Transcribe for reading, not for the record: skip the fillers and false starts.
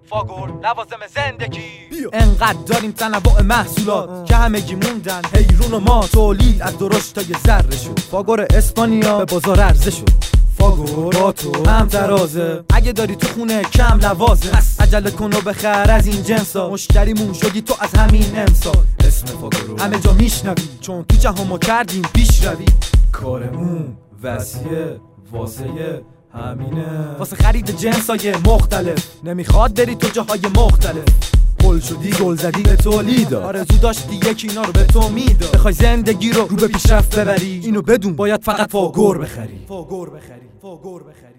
فاگور لوازم زندگی. انقدر داریم تنوع محصولات که همگی موندن حیرون و ما تولید از درشت تا یه ذره شد. فاگور اسپانیا به بازار عرضه شد. فاگور با تو هم ترازه، اگه داری تو خونه کم لوازه پس عجله کن و بخر از این جنسا. مشتریمون شدی تو از همین امسال. اسم فاگور همه جا میشنوی چون تو جهان ما کردیم پیش روی. کارمون وسیعه واسه همینه، واسه خرید جنسای مختلف. نمیخواد بری تو جاهای مختلف. گل شدی گل زدی به تولید، آرزو داشتی یکی اینا رو به تو میداد. بخوای زندگی رو به پیشرفت ببری اینو بدون باید فقط فاگور بخری. فاگور بخری.